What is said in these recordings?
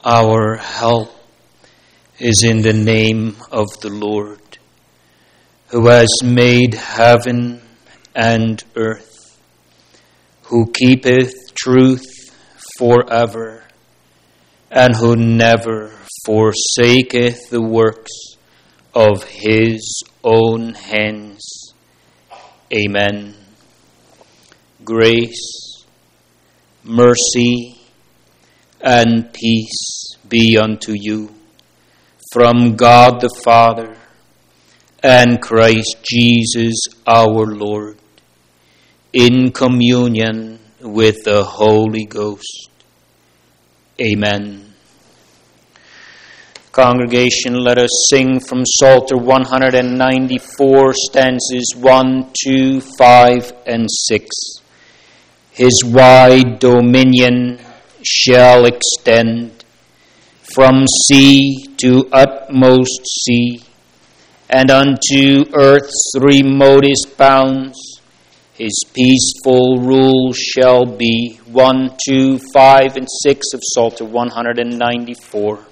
Our help is in the name of the Lord, who has made heaven and earth, who keepeth truth forever, and who never forsaketh the works of his own hands. Amen. Grace, mercy, and peace be unto you from God the Father and Christ Jesus our Lord, in communion with the Holy Ghost. Amen. Congregation, let us sing from Psalter 194, stanzas 1, 2, 5, and 6. His wide dominion shall extend from sea to utmost sea, and unto earth's remotest bounds his peaceful rule shall be. 1, 2, 5, and 6 of Psalter 194.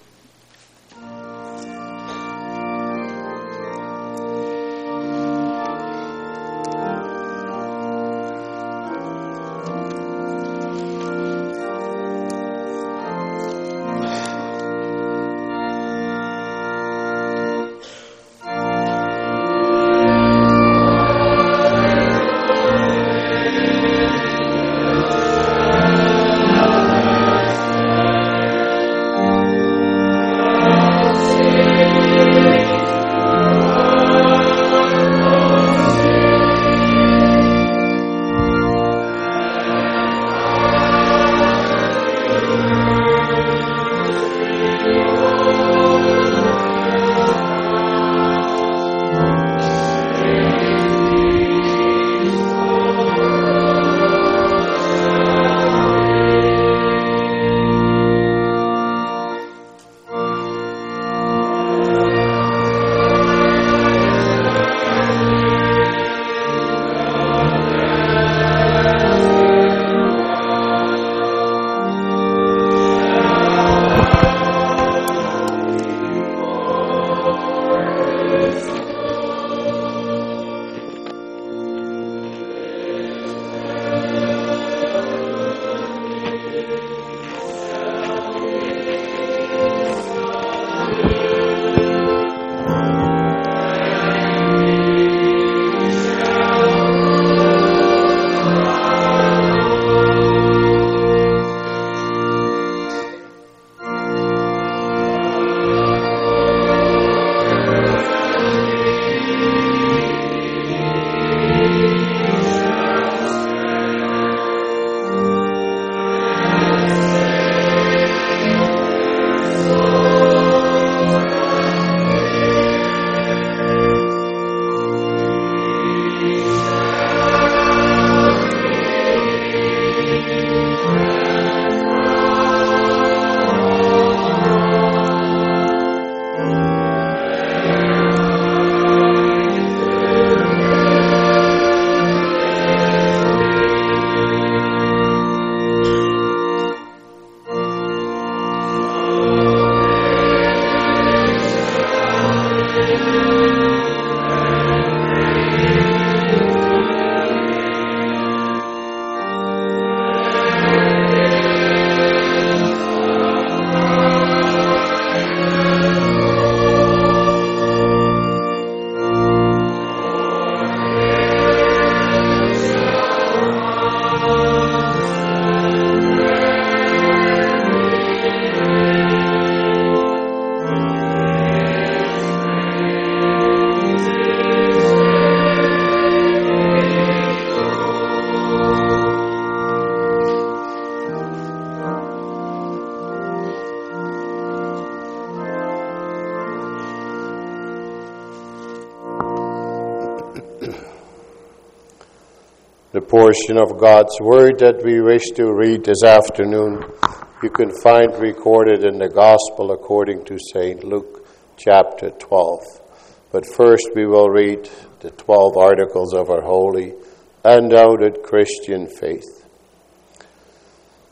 The portion of God's Word that we wish to read this afternoon, you can find recorded in the Gospel according to St. Luke, chapter 12. But first we will read the 12 articles of our holy, undoubted Christian faith.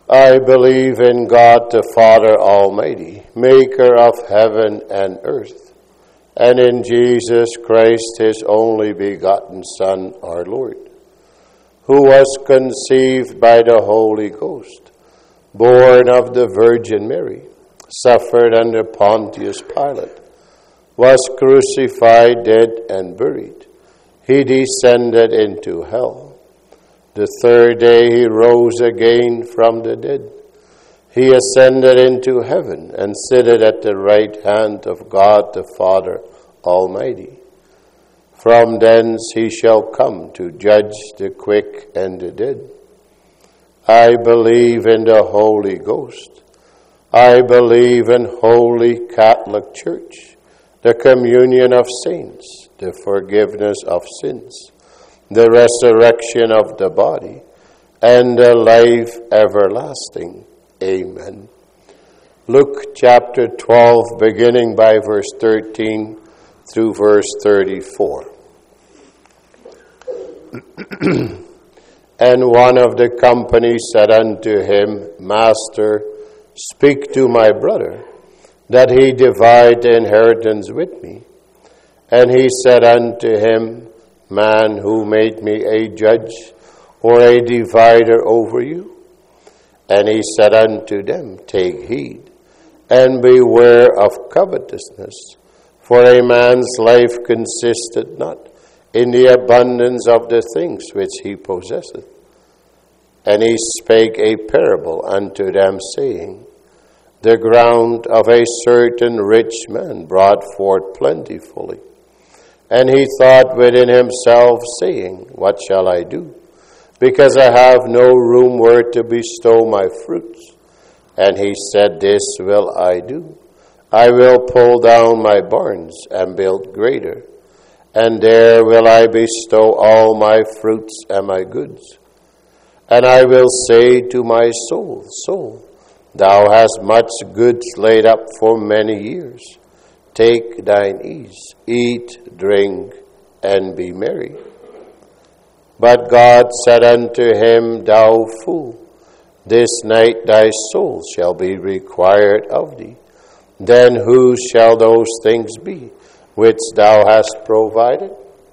I believe in God the Father Almighty, maker of heaven and earth, and in Jesus Christ, his only begotten Son, our Lord, who was conceived by the Holy Ghost, born of the Virgin Mary, suffered under Pontius Pilate, was crucified, dead, and buried. He descended into hell. The third day he rose again from the dead. He ascended into heaven and sitteth at the right hand of God the Father Almighty. From thence he shall come to judge the quick and the dead. I believe in the Holy Ghost. I believe in Holy Catholic Church, the communion of saints, the forgiveness of sins, the resurrection of the body, and the life everlasting. Amen. Luke chapter 12, beginning by verse 13 through verse 34. And one of the company said unto him, Master, speak to my brother, that he divide the inheritance with me. And he said unto him, Man, who made me a judge or a divider over you? And he said unto them, Take heed, and beware of covetousness, for a man's life consisteth not in the abundance of the things which he possesseth. And he spake a parable unto them, saying, The ground of a certain rich man brought forth plentifully. And he thought within himself, saying, What shall I do? Because I have no room where to bestow my fruits. And he said, This will I do. I will pull down my barns and build greater. And there will I bestow all my fruits and my goods. And I will say to my soul, Soul, thou hast much goods laid up for many years. Take thine ease, eat, drink, and be merry. But God said unto him, Thou fool, this night thy soul shall be required of thee. Then whose shall those things be which thou hast provided?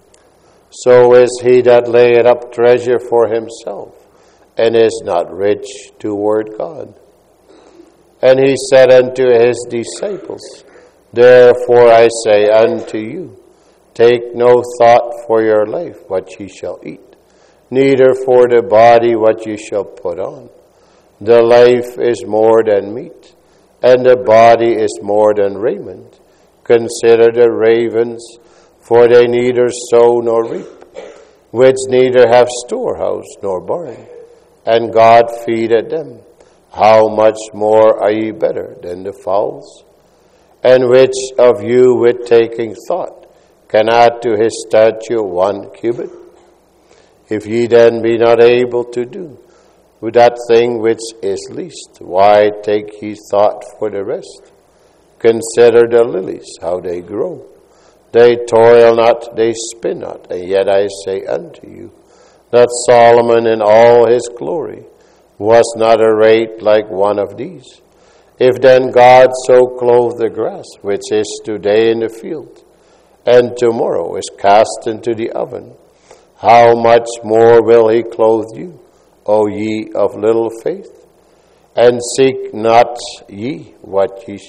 So is he that layeth up treasure for himself, and is not rich toward God. And he said unto his disciples, Therefore I say unto you, take no thought for your life, what ye shall eat, neither for the body what ye shall put on. The life is more than meat, and the body is more than raiment. Consider the ravens, for they neither sow nor reap, which neither have storehouse nor barn, and God feedeth them. How much more are ye better than the fowls? And which of you with taking thought can add to his stature 1 cubit? If ye then be not able to do with that thing which is least, why take ye thought for the rest? Consider the lilies, how they grow. They toil not, they spin not, and yet I say unto you, that Solomon in all his glory was not arrayed like one of these. If then God so clothe the grass, which is today in the field, and tomorrow is cast into the oven, how much more will he clothe you, O ye of little faith? And seek not ye what ye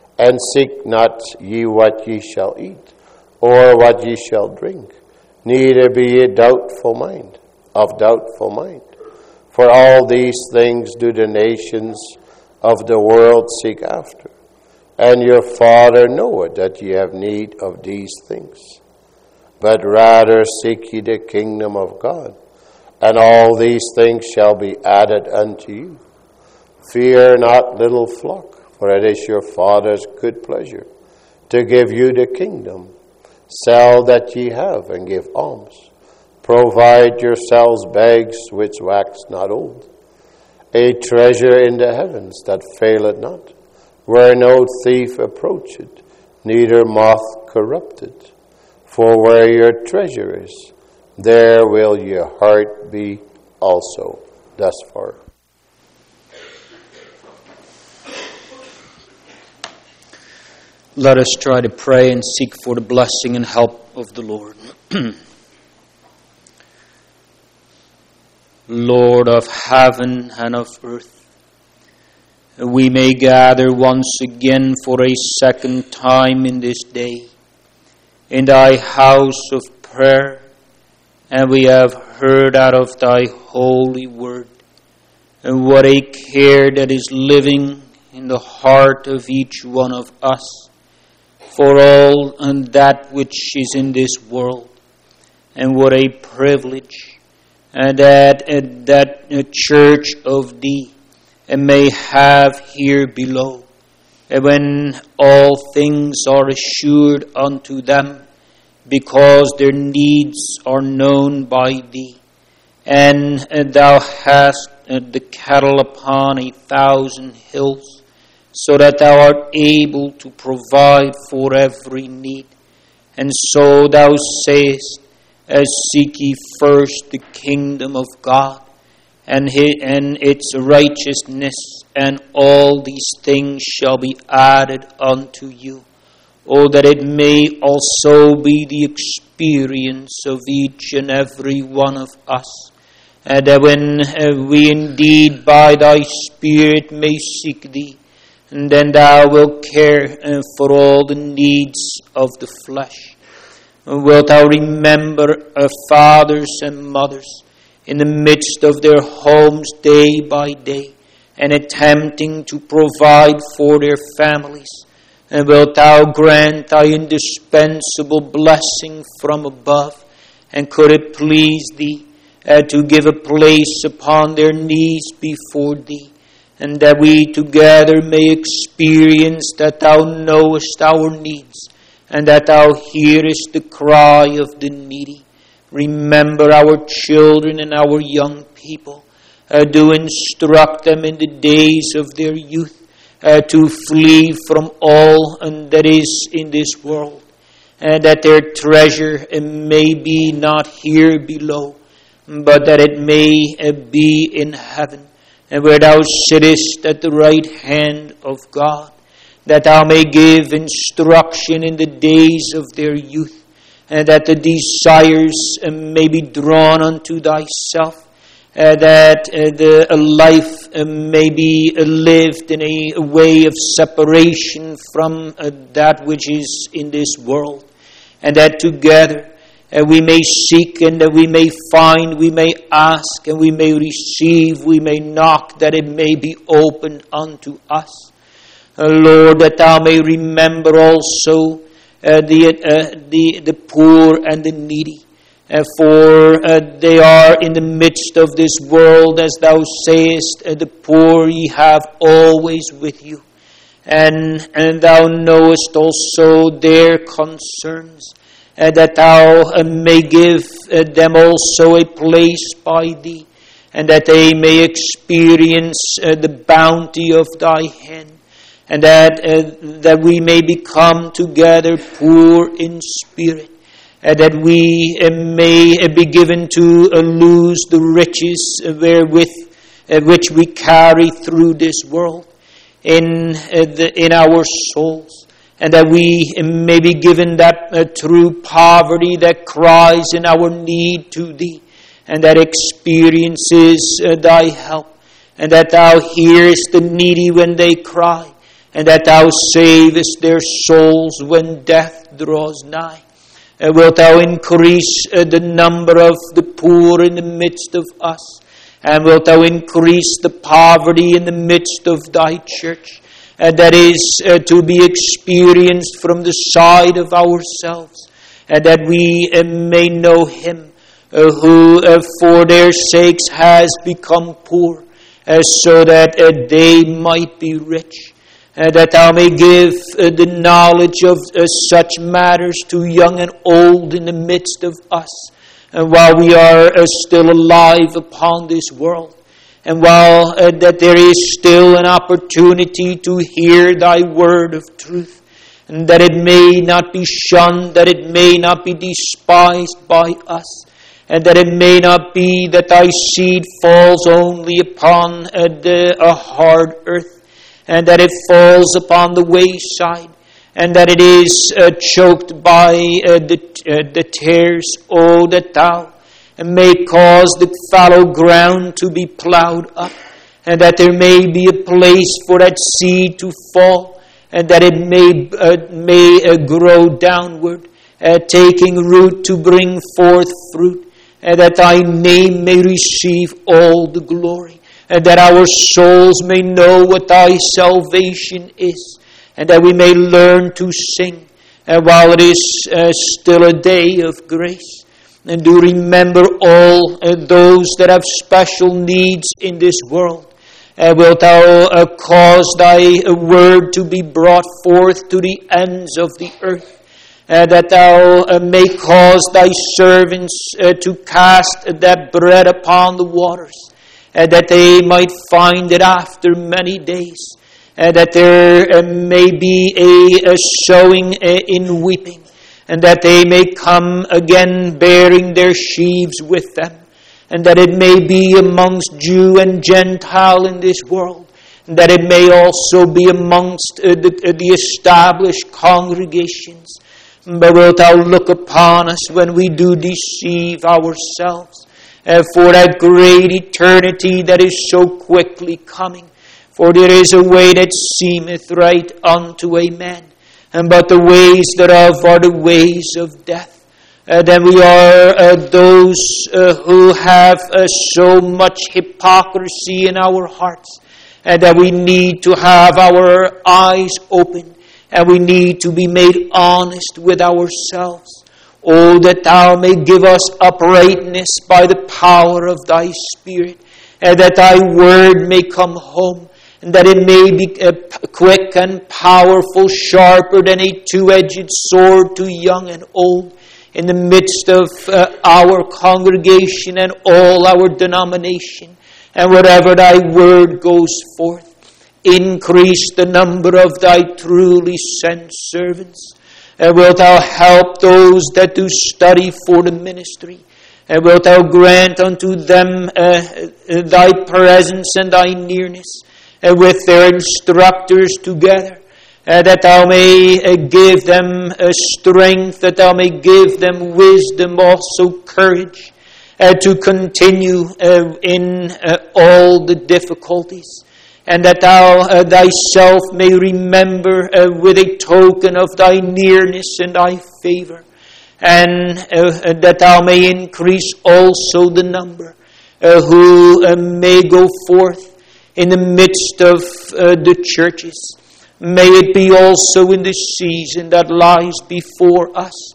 shall eat, or what ye shall drink, neither be ye of doubtful mind. For all these things do the nations of the world seek after, and your Father knoweth that ye have need of these things. But rather seek ye the kingdom of God, and all these things shall be added unto you. Fear not, little flock, for it is your Father's good pleasure to give you the kingdom. Sell that ye have, and give alms. Provide yourselves bags which wax not old, a treasure in the heavens that faileth not, where no thief approacheth, neither moth corrupteth. For where your treasure is, there will your heart be also. Thus far. Let us try to pray and seek for the blessing and help of the Lord. Lord of heaven and of earth, we may gather once again for a second time in this day in thy house of prayer, and we have heard out of thy holy word. And what a care that is living in the heart of each one of us for all and that which is in this world. And what a privilege that a church of thee may have here below, when all things are assured unto them, because their needs are known by thee. And thou hast the cattle upon 1,000 hills, so that thou art able to provide for every need. And so thou sayest, seek ye first the kingdom of God and its righteousness, and all these things shall be added unto you. Oh, that it may also be the experience of each and every one of us, that when we indeed by thy Spirit may seek thee, and then thou wilt care for all the needs of the flesh. Wilt thou remember fathers and mothers in the midst of their homes day by day, and attempting to provide for their families? And wilt thou grant thy indispensable blessing from above? And could it please thee to give a place upon their knees before thee, and that we together may experience that thou knowest our needs, and that thou hearest the cry of the needy. Remember our children and our young people. Do instruct them in the days of their youth to flee from all that is in this world, and that their treasure may be not here below, but that it may be in heaven, and where thou sittest at the right hand of God, that thou may give instruction in the days of their youth, and that the desires may be drawn unto thyself, that the life may be lived in a way of separation from that which is in this world, and that together we may seek, and that we may find, we may ask, and we may receive, we may knock, that it may be opened unto us. Lord, that thou may remember also the poor and the needy, for they are in the midst of this world, as thou sayest, the poor ye have always with you, and thou knowest also their concerns, that thou may give them also a place by thee, and that they may experience the bounty of thy hand, and that we may become together poor in spirit, that we may be given to lose the riches wherewith which we carry through this world in our souls, and that we may be given that true poverty that cries in our need to thee, and that experiences thy help, and that thou hearest the needy when they cry, and that thou savest their souls when death draws nigh. Wilt thou increase the number of the poor in the midst of us, and wilt thou increase the poverty in the midst of thy church, that is to be experienced from the side of ourselves, and that we may know him who for their sakes has become poor, so that they might be rich, that thou may give the knowledge of such matters to young and old in the midst of us, and while we are still alive upon this world, and while that there is still an opportunity to hear thy word of truth, and that it may not be shunned, that it may not be despised by us, and that it may not be that thy seed falls only upon a hard earth, and that it falls upon the wayside, and that it is choked by the tares. Oh, that thou may cause the fallow ground to be plowed up, and that there may be a place for that seed to fall, and that it may grow downward, taking root to bring forth fruit, and that thy name may receive all the glory, and that our souls may know what thy salvation is, and that we may learn to sing while it is still a day of grace. And do remember all those that have special needs in this world. Wilt thou cause thy word to be brought forth to the ends of the earth, that thou may cause thy servants to cast that bread upon the waters, that they might find it after many days, that there may be a sowing in weeping, and that they may come again bearing their sheaves with them, and that it may be amongst Jew and Gentile in this world, and that it may also be amongst the established congregations. But wilt thou look upon us when we do deceive ourselves for that great eternity that is so quickly coming? For there is a way that seemeth right unto a man, but the ways thereof are the ways of death. Then we are those who have so much hypocrisy in our hearts, that we need to have our eyes open, and we need to be made honest with ourselves. Oh, that thou may give us uprightness by the power of thy Spirit, and that thy word may come home, and that it may be quick and powerful, sharper than a two-edged sword to young and old, in the midst of our congregation and all our denomination. And wherever thy word goes forth, increase the number of thy truly sent servants. And wilt thou help those that do study for the ministry? And wilt thou grant unto them thy presence and thy nearness, with their instructors together, that thou may give them strength, that thou may give them wisdom, also courage, to continue in all the difficulties, and that thou thyself may remember with a token of thy nearness and thy favor, and that thou may increase also the number who may go forth in the midst of the churches. May it be also in the season that lies before us.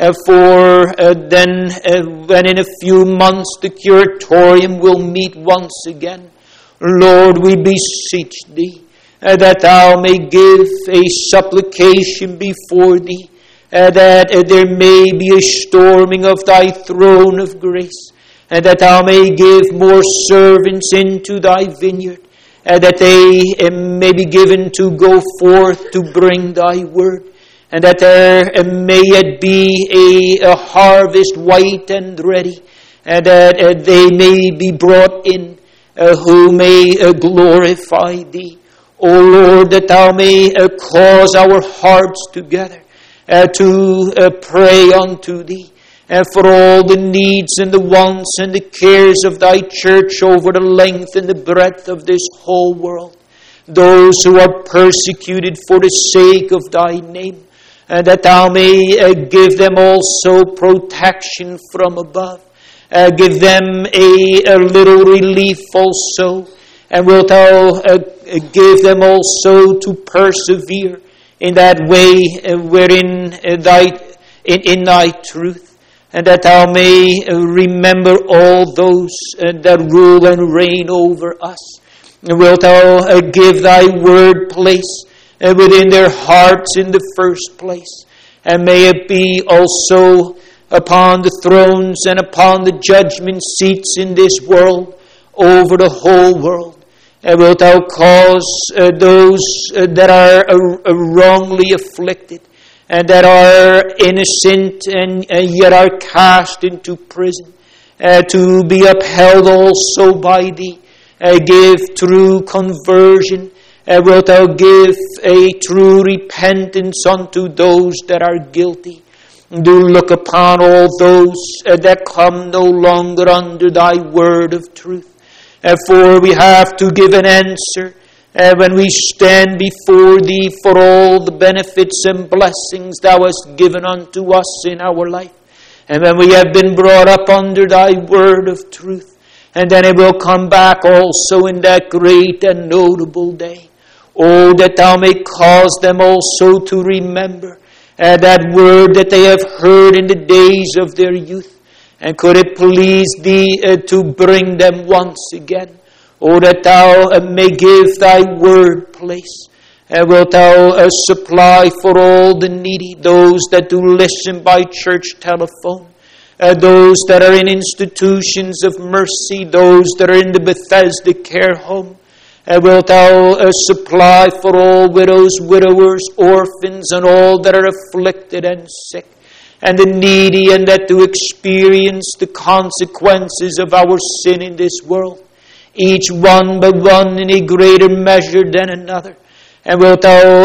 For then, when in a few months the curatorium will meet once again, Lord, we beseech thee that thou may give a supplication before thee, that there may be a storming of thy throne of grace, and that thou may give more servants into thy vineyard, that they may be given to go forth to bring thy word, and that there may yet be a harvest white and ready, and that they may be brought in who may glorify thee. O Lord, that thou may cause our hearts together to pray unto thee, for all the needs and the wants and the cares of thy church over the length and the breadth of this whole world. Those who are persecuted for the sake of thy name, that thou may give them also protection from above. Give them a little relief also, and wilt thou give them also to persevere in that way wherein in thy truth. And that thou may remember all those that rule and reign over us. And wilt thou give thy word place within their hearts in the first place. And may it be also upon the thrones and upon the judgment seats in this world, over the whole world. And wilt thou cause those that are wrongly afflicted, and that are innocent and yet are cast into prison, to be upheld also by thee. Give true conversion Wilt thou give a true repentance unto those that are guilty? Do look upon all those that come no longer under thy word of truth. For we have to give an answer when we stand before thee for all the benefits and blessings thou hast given unto us in our life. And when we have been brought up under thy word of truth. And then it will come back also in that great and notable day. Oh, that thou may cause them also to remember that word that they have heard in the days of their youth. And could it please thee to bring them once again? Oh, that thou may give thy word place. Wilt thou supply for all the needy, those that do listen by church telephone, those that are in institutions of mercy, those that are in the Bethesda care home. Wilt thou supply for all widows, widowers, orphans, and all that are afflicted and sick, and the needy, and that do experience the consequences of our sin in this world, each one but one in a greater measure than another. And wilt thou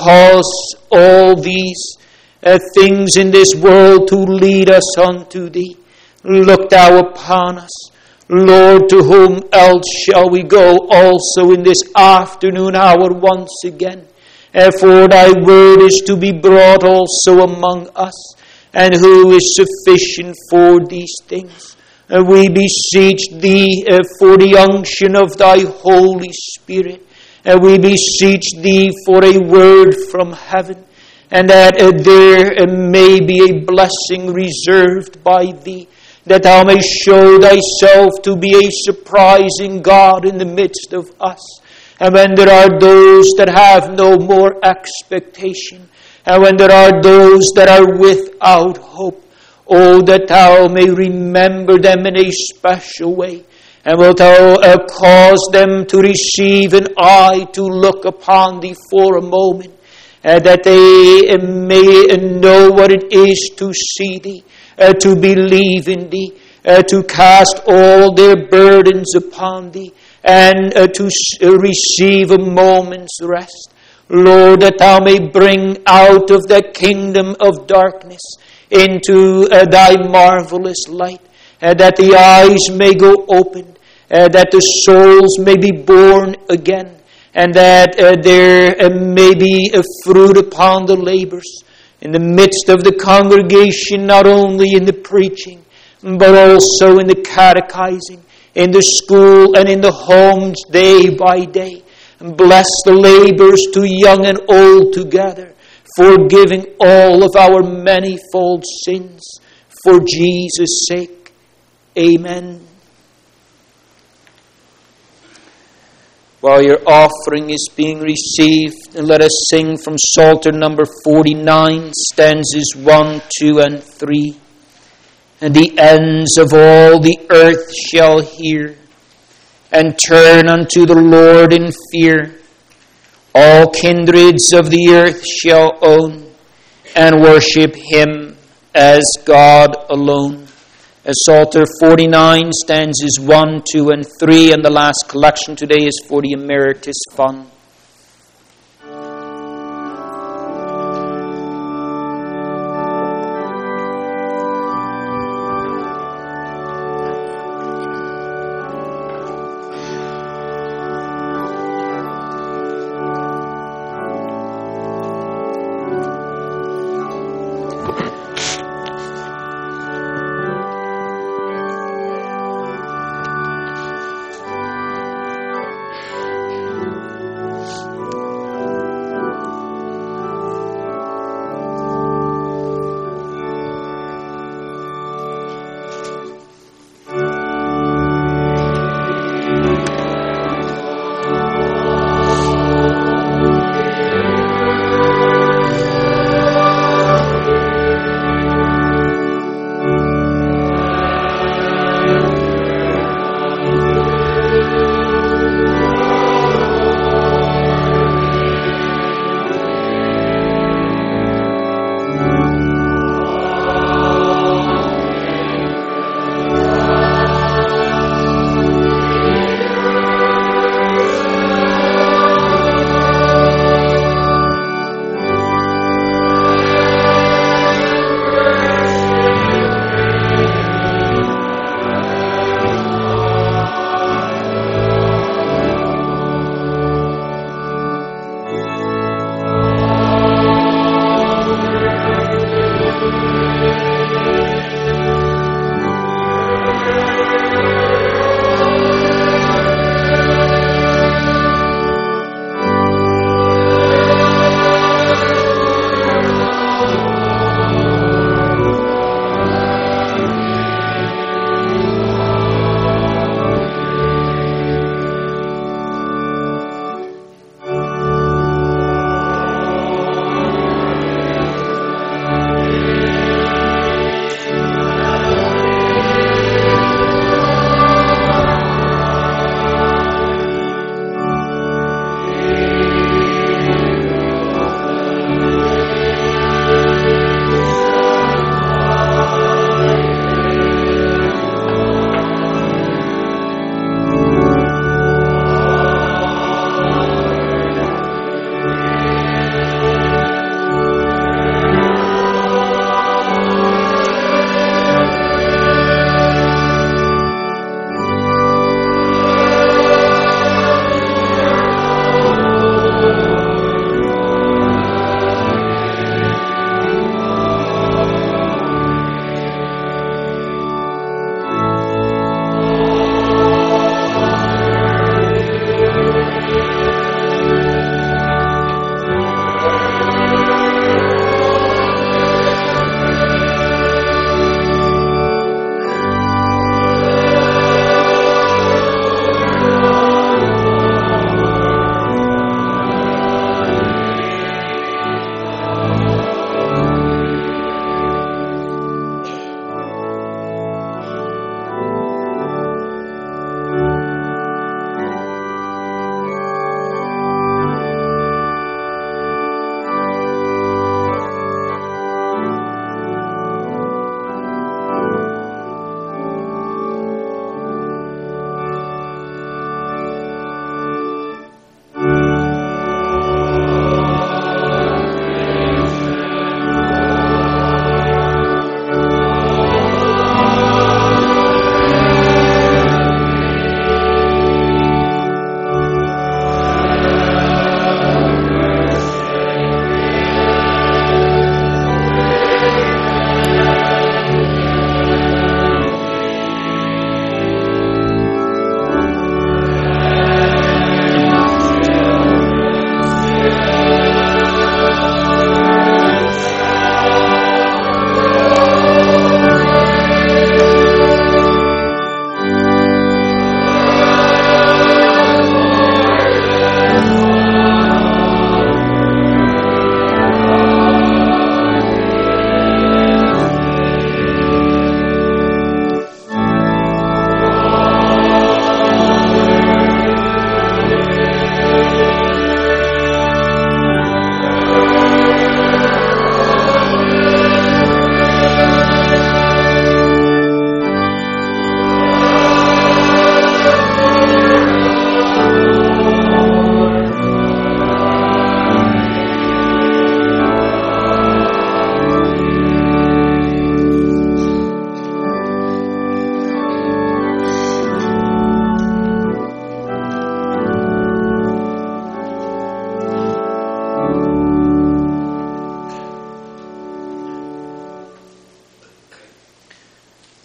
cause all these things in this world to lead us unto thee? Look thou upon us. Lord, to whom else shall we go also in this afternoon hour once again? For thy word is to be brought also among us, and who is sufficient for these things? We beseech thee for the unction of thy Holy Spirit. We beseech thee for a word from heaven, and that there may be a blessing reserved by thee, that thou may show thyself to be a surprising God in the midst of us. And when there are those that have no more expectation, and when there are those that are without hope, oh, that thou may remember them in a special way. And wilt thou cause them to receive an eye to look upon thee for a moment, that they may know what it is to see thee, to believe in thee, to cast all their burdens upon thee, and to receive a moment's rest. Lord, that thou may bring out of the kingdom of darkness into thy marvelous light, that the eyes may go open, that the souls may be born again, and that there may be a fruit upon the labors in the midst of the congregation, not only in the preaching, but also in the catechizing, in the school and in the homes day by day. And bless the labors to young and old together, forgiving all of our manifold sins. For Jesus' sake, amen. While your offering is being received, let us sing from Psalter number 49, stanzas 1, 2, and 3. And the ends of all the earth shall hear, and turn unto the Lord in fear. All kindreds of the earth shall own, and worship him as God alone. Psalter 49, stanzas 1, 2, and 3, and the last collection today is for the Emeritus Fund.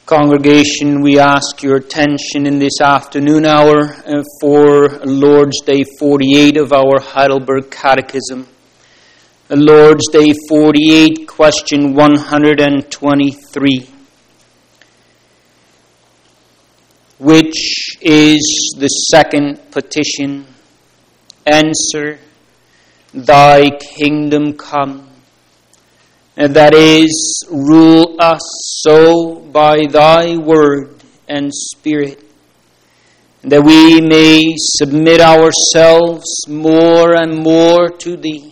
Congregation, we ask your attention in this afternoon hour for Lord's Day 48 of our Heidelberg Catechism. Lord's Day 48, question 123. Which is the second petition? Answer, Thy kingdom come. And that is, rule us so by thy word and spirit, that we may submit ourselves more and more to thee.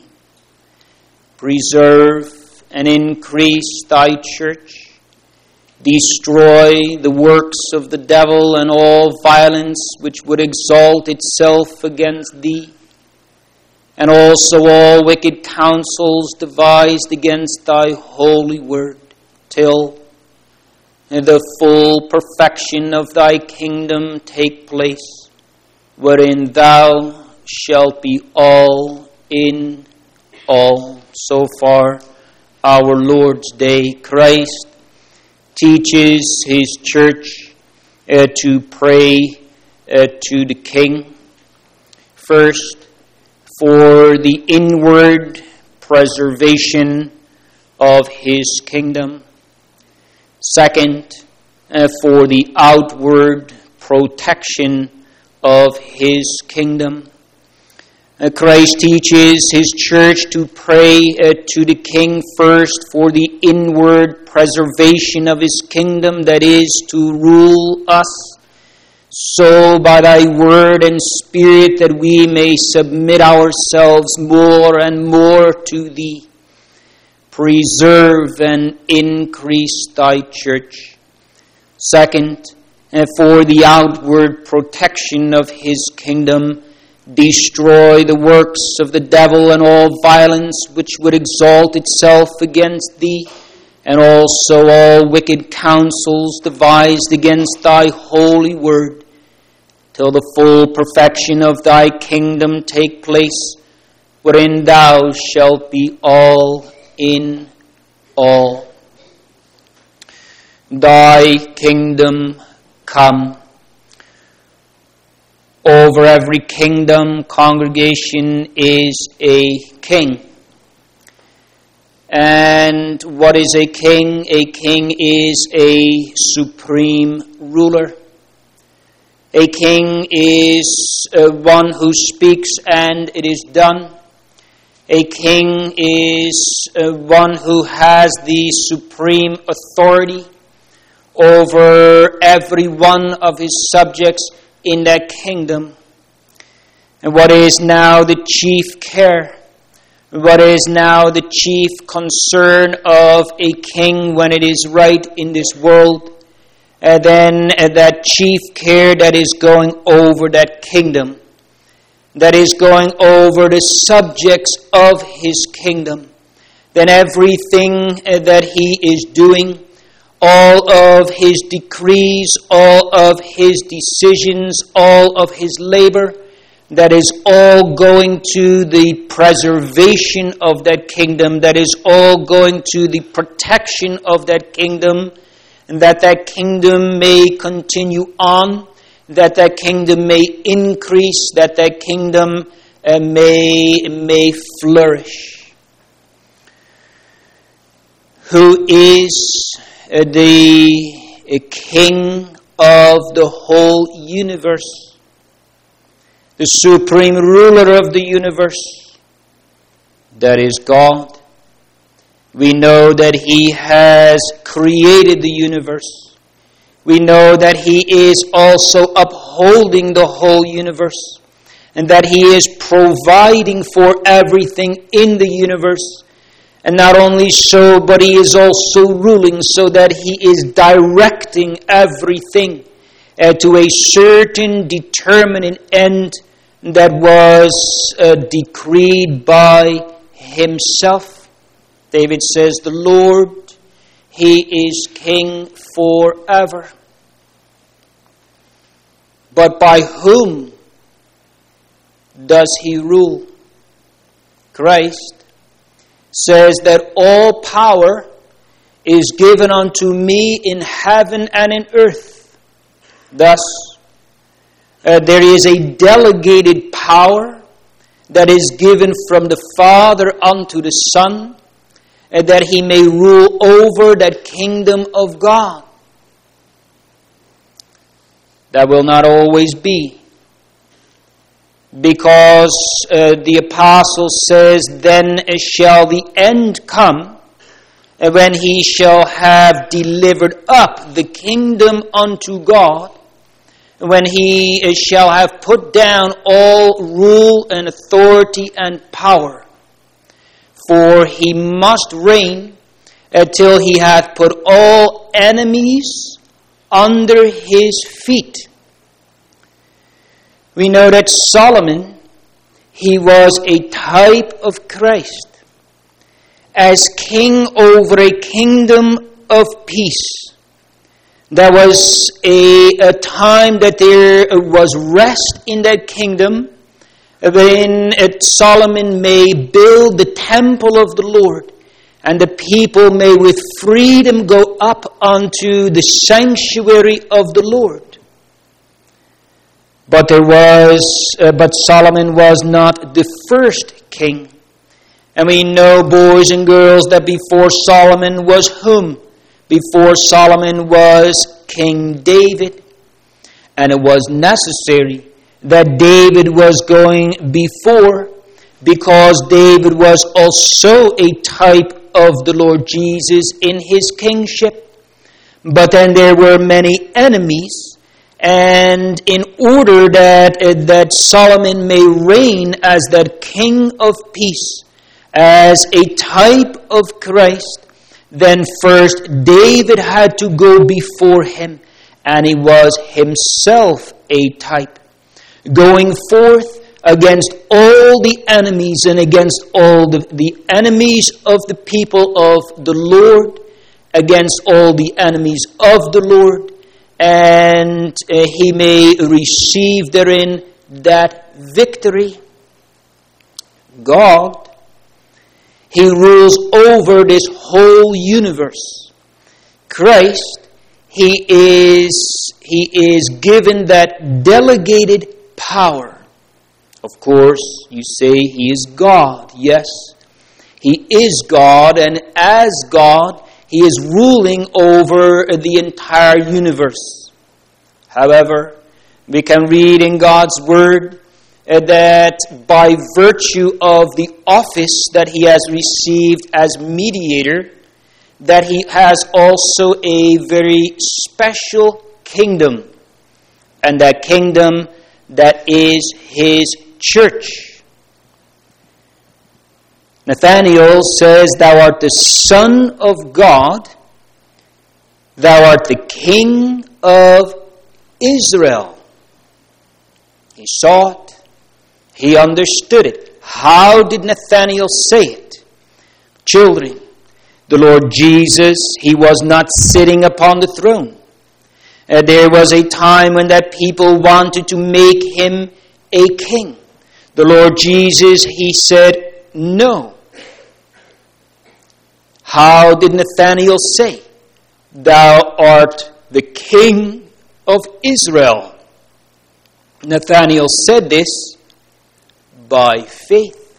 Preserve and increase thy church. Destroy the works of the devil and all violence which would exalt itself against thee, and also all wicked counsels devised against thy holy word, till the full perfection of thy kingdom take place, wherein thou shalt be all in all. So far, our Lord's Day. Christ teaches his church to pray to the King. First, for the inward preservation of his kingdom. Second, for the outward protection of his kingdom. Christ teaches his church to pray to the King first for the inward preservation of his kingdom, that is, to rule us so by thy word and spirit that we may submit ourselves more and more to thee. Preserve and increase thy church. Second, for the outward protection of his kingdom, destroy the works of the devil and all violence which would exalt itself against thee, and also all wicked counsels devised against thy holy word, till the full perfection of thy kingdom take place, wherein thou shalt be all in all. Thy kingdom come. Over every kingdom, congregation, is a king. And what is a king? A king is a supreme ruler. A king is one who speaks and it is done. A king is one who has the supreme authority over every one of his subjects in that kingdom. And what is now the chief care? What is now the chief concern of a king when it is right in this world? Then that chief care that is going over that kingdom, that is going over the subjects of his kingdom, then everything that he is doing, all of his decrees, all of his decisions, all of his labor, that is all going to the preservation of that kingdom, that is all going to the protection of that kingdom, and that kingdom may continue on, that kingdom may increase, that kingdom may flourish. Who is the King of the whole universe, the supreme ruler of the universe? That is God. We know that he has created the universe. We know that he is also upholding the whole universe, and that he is providing for everything in the universe. And not only so, but he is also ruling, so that he is directing everything to a certain determinate end that was decreed by himself. David says, the Lord, he is king forever. But by whom does he rule? Christ says that all power is given unto me in heaven and in earth. Thus, there is a delegated power that is given from the Father unto the Son, that he may rule over that kingdom of God. That will not always be, because the apostle says, then shall the end come, when he shall have delivered up the kingdom unto God, when he shall have put down all rule and authority and power. For he must reign until he hath put all enemies under his feet. We know that Solomon, he was a type of Christ, as king over a kingdom of peace. There was a time that there was rest in that kingdom, when Solomon may build the temple of the Lord, and the people may with freedom go up unto the sanctuary of the Lord. But Solomon was not the first king. And we know, boys and girls, that before Solomon was whom? Before Solomon was King David. And it was necessary that David was going before, because David was also a type of the Lord Jesus in his kingship. But then there were many enemies, and in order that Solomon may reign as that king of peace, as a type of Christ, then first David had to go before him, and he was himself a type, going forth against all the enemies and against all the enemies of the people of the Lord, against all the enemies of the Lord, and he may receive therein that victory. God, he rules over this whole universe. Christ, he is given that delegated power. Of course, you say he is God. Yes, he is God, and as God, he is ruling over the entire universe. However, we can read in God's Word that by virtue of the office that he has received as mediator, that he has also a very special kingdom, and that kingdom that is his church. Nathanael says, "Thou art the Son of God, thou art the King of Israel." He saw it. He understood it. How did Nathanael say it? Children, the Lord Jesus, he was not sitting upon the throne. There was a time when that people wanted to make him a king. The Lord Jesus, he said, no. How did Nathanael say, "Thou art the King of Israel"? Nathanael said this by faith.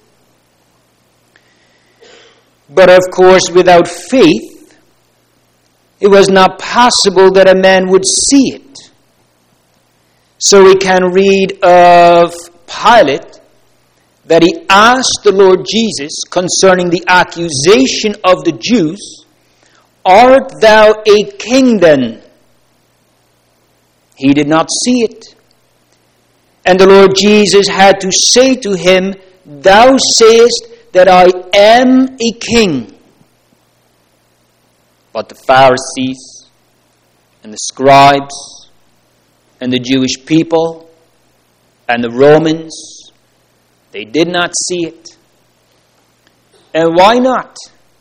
But of course, without faith, it was not possible that a man would see it. So we can read of Pilate that he asked the Lord Jesus concerning the accusation of the Jews, "Art thou a king then?" He did not see it. And the Lord Jesus had to say to him, "Thou sayest that I am a king." But the Pharisees and the scribes and the Jewish people and the Romans, they did not see it. And why not?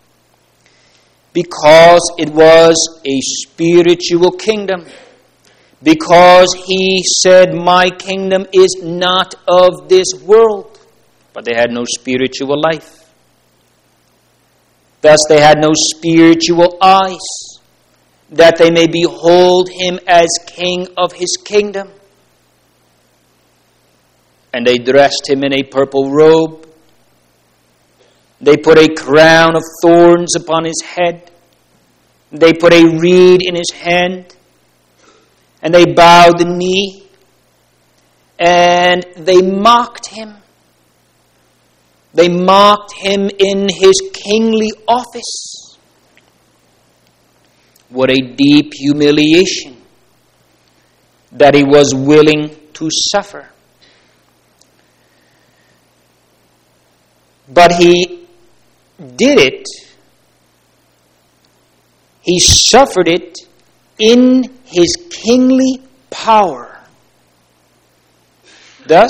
Because it was a spiritual kingdom. Because he said, "My kingdom is not of this world." But they had no spiritual life. Thus they had no spiritual eyes, that they may behold him as king of his kingdom. And they dressed him in a purple robe. They put a crown of thorns upon his head. They put a reed in his hand. And they bowed the knee. And they mocked him. They mocked him in his kingly office. What a deep humiliation that he was willing to suffer. But he did it. He suffered it in his kingly power. Thus,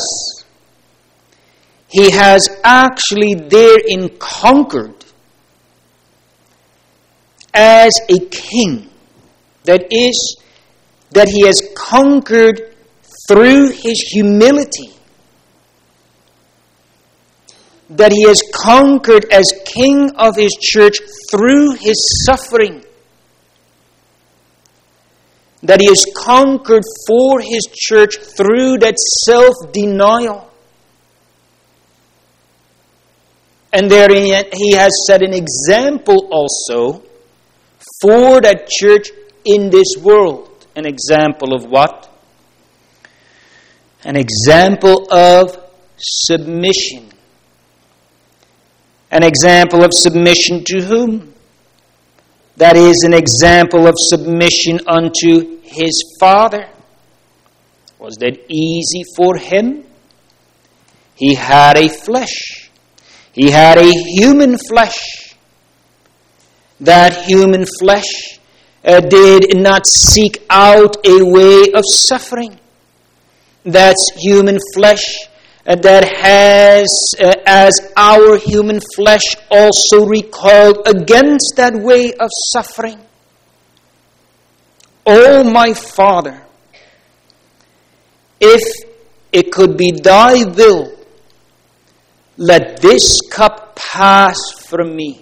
he has actually therein conquered as a king. That is, that he has conquered through his humility. That he has conquered as king of his church through his suffering. That he has conquered for his church through that self-denial. And therein he has set an example also for that church in this world. An example of what? An example of submission. An example of submission to whom? That is an example of submission unto his Father. Was that easy for him? He had a flesh. He had a human flesh. That human flesh did not seek out a way of suffering. That human flesh that has, as our human flesh, also recoiled against that way of suffering. Oh, my Father, if it could be thy will, let this cup pass from me.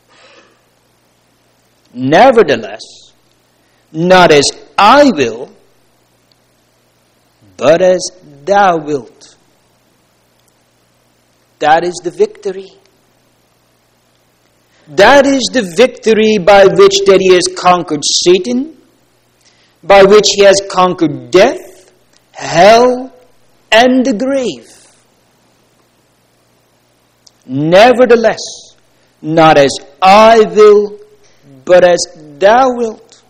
Nevertheless, not as I will, but as thou wilt. That is the victory. That is the victory by which that he has conquered Satan, by which he has conquered death, hell, and the grave. Nevertheless, not as I will, but as thou wilt.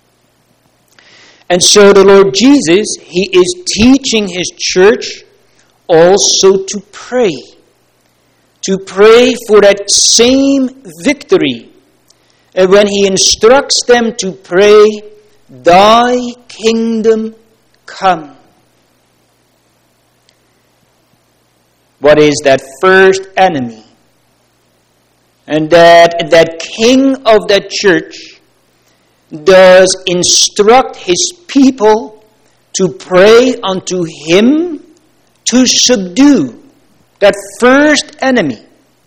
And so the Lord Jesus, he is teaching his church also to pray. To pray for that same victory. And when he instructs them to pray, thy kingdom come. What is that first enemy? And that king of that church does instruct his people to pray unto him to subdue that first enemy.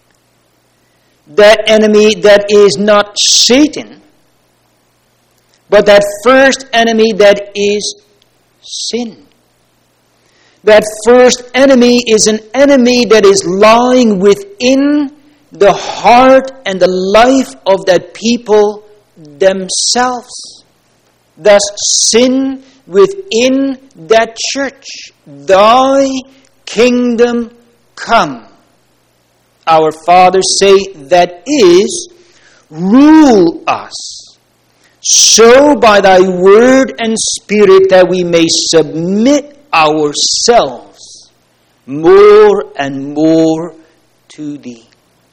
That enemy that is not Satan, but that first enemy that is sin. That first enemy is an enemy that is lying within the heart and the life of that people themselves. Thus, sin within that church. Thy kingdom come. Our Father say, that is, rule us. So by thy word and spirit that we may submit ourselves more and more to thee.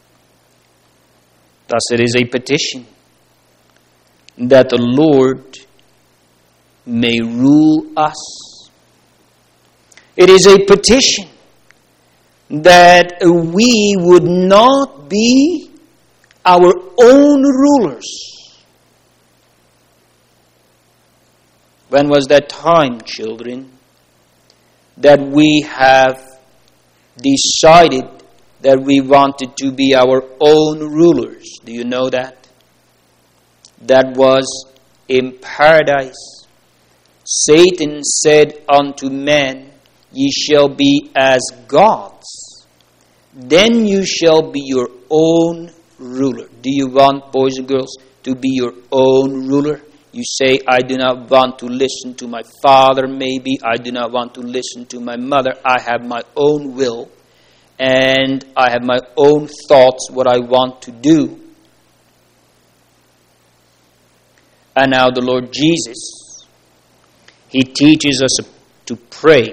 Thus it is a petition that the Lord may rule us. It is a petition that we would not be our own rulers. When was that time, children, that we have decided that we wanted to be our own rulers. Do you know that? That was in paradise. Satan said unto men, ye shall be as gods. Then you shall be your own ruler. Do you want, boys and girls, to be your own ruler? You say, I do not want to listen to my father, maybe. I do not want to listen to my mother. I have my own will. And I have my own thoughts, what I want to do. And now the Lord Jesus, He teaches us to pray.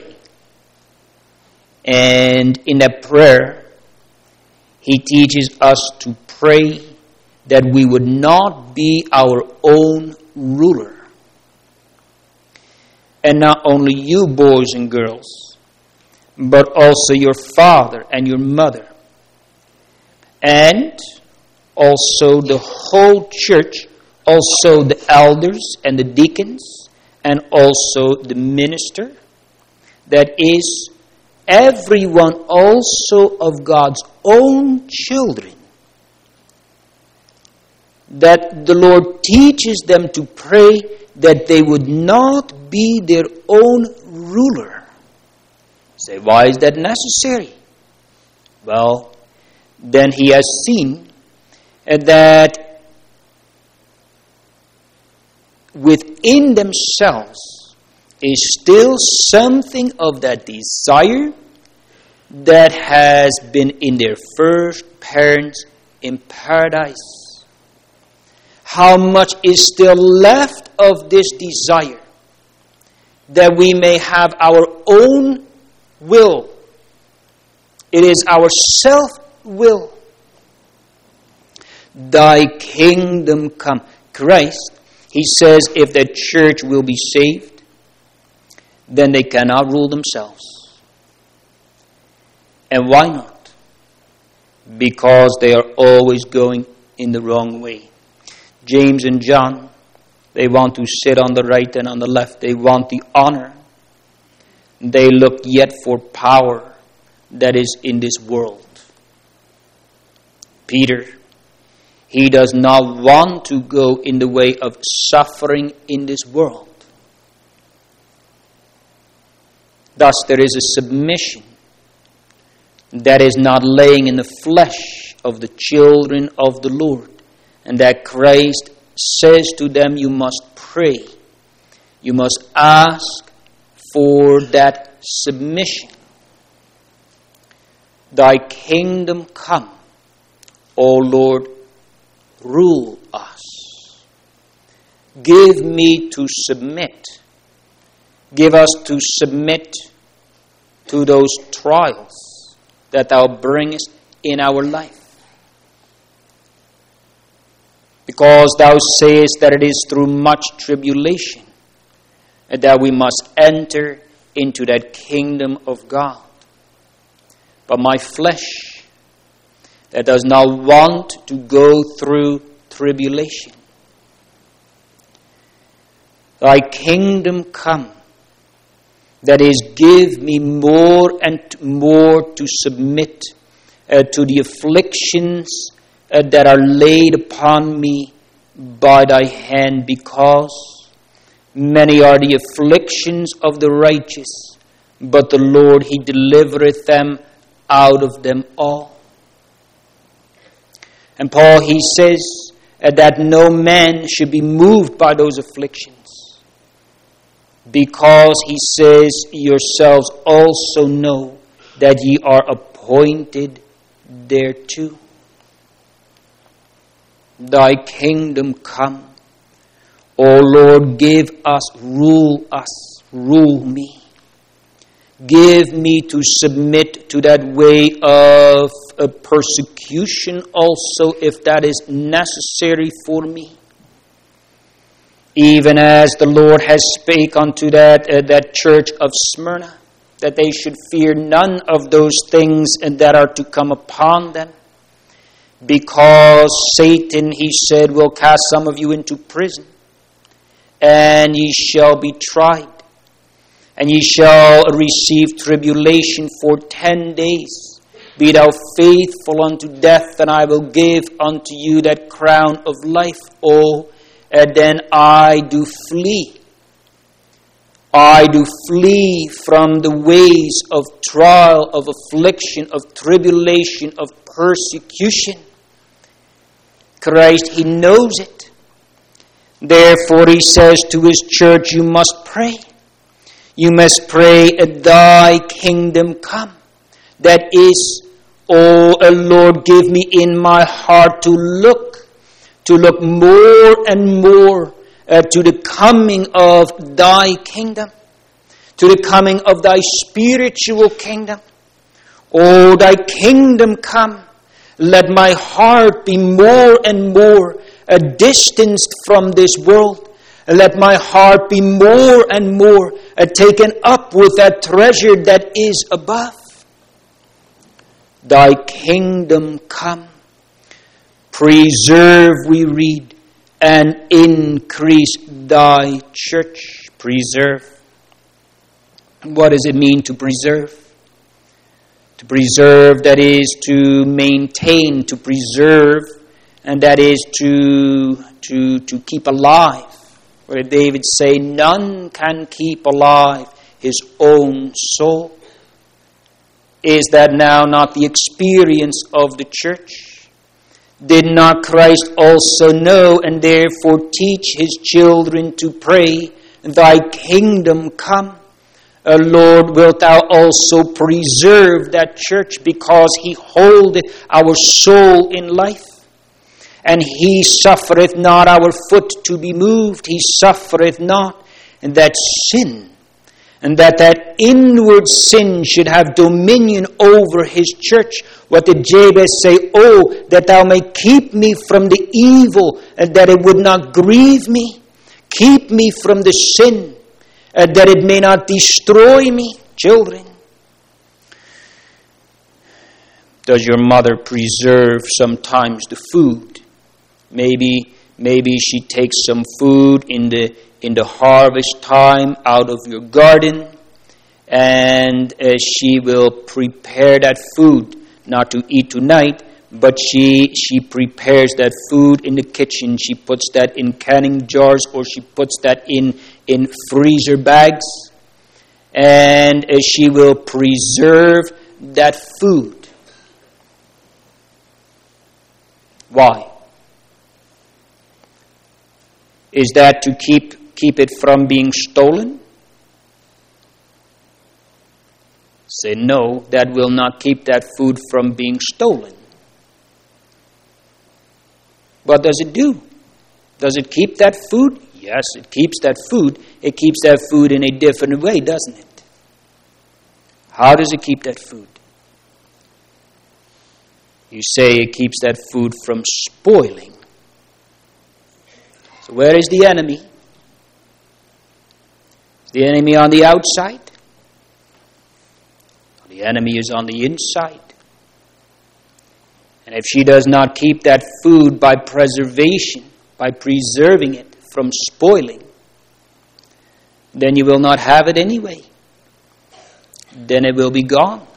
And in that prayer, He teaches us to pray that we would not be our own ruler. And not only you, boys and girls, but also your father and your mother. And also the whole church, also the elders and the deacons, and also the minister. That is, everyone also of God's own children. That the Lord teaches them to pray that they would not be their own ruler. Say, why is that necessary? Well, then He has seen that within themselves is still something of that desire that has been in their first parents in paradise. How much is still left of this desire that we may have our own will? It is our self-will. Thy kingdom come. Christ, He says, if the church will be saved, then they cannot rule themselves. And why not? Because they are always going in the wrong way. James and John, they want to sit on the right and on the left. They want the honor. They look yet for power that is in this world. Peter, he does not want to go in the way of suffering in this world. Thus, there is a submission that is not laying in the flesh of the children of the Lord. And that Christ says to them, you must pray. You must ask for that submission. Thy kingdom come, O Lord, rule us. Give me to submit. Give us to submit to those trials that Thou bringest in our life. Because Thou sayest that it is through much tribulation that we must enter into that kingdom of God. But my flesh, that does not want to go through tribulation. Thy kingdom come, that is, give me more and more to submit to the afflictions that are laid upon me by Thy hand, because many are the afflictions of the righteous, but the Lord, He delivereth them out of them all. And Paul, he says that no man should be moved by those afflictions, because he says, yourselves also know that ye are appointed thereto. Thy kingdom come. O Lord, give us, rule me. Give me to submit to that way of persecution also, if that is necessary for me. Even as the Lord has spake unto that church of Smyrna, that they should fear none of those things that are to come upon them. Because Satan, he said, will cast some of you into prison, and ye shall be tried, and ye shall receive tribulation for 10 days. Be thou faithful unto death, and I will give unto you that crown of life. Oh, and then I do flee. I do flee from the ways of trial, of affliction, of tribulation, of persecution. Christ, He knows it. Therefore, He says to His church, you must pray. You must pray, thy kingdom come. That is, oh Lord, give me in my heart to look more and more to the coming of thy kingdom, to the coming of thy spiritual kingdom. Oh, thy kingdom come. Let my heart be more and more distanced from this world. Let my heart be more and more taken up with that treasure that is above. Thy kingdom come. Preserve, we read, and increase thy church. Preserve. What does it mean to preserve? To preserve, that is to maintain, to preserve, and that is to keep alive. Where David say, none can keep alive his own soul. Is that now not the experience of the church? Did not Christ also know and therefore teach His children to pray, thy kingdom come? Lord, wilt thou also preserve that church, because He holdeth our soul in life? And He suffereth not our foot to be moved. He suffereth not that sin, and that inward sin should have dominion over His church. What did Jabez say? Oh, that thou may keep me from the evil, and that it would not grieve me. Keep me from the sin, that it may not destroy me. Children, does your mother preserve sometimes the food? Maybe she takes some food in the harvest time out of your garden, and she will prepare that food, not to eat tonight, but she prepares that food in the kitchen. She puts that in canning jars, or she puts that in freezer bags, and she will preserve that food. Why? Is that to keep it from being stolen? Say no, that will not keep that food from being stolen. What does it do? Does it keep that food? Yes, it keeps that food. It keeps that food in a different way, doesn't it? How does it keep that food? You say it keeps that food from spoiling. So where is the enemy? Is the enemy on the outside? The enemy is on the inside. And if she does not keep that food by preservation, by preserving it from spoiling, then you will not have it anyway. Then it will be gone.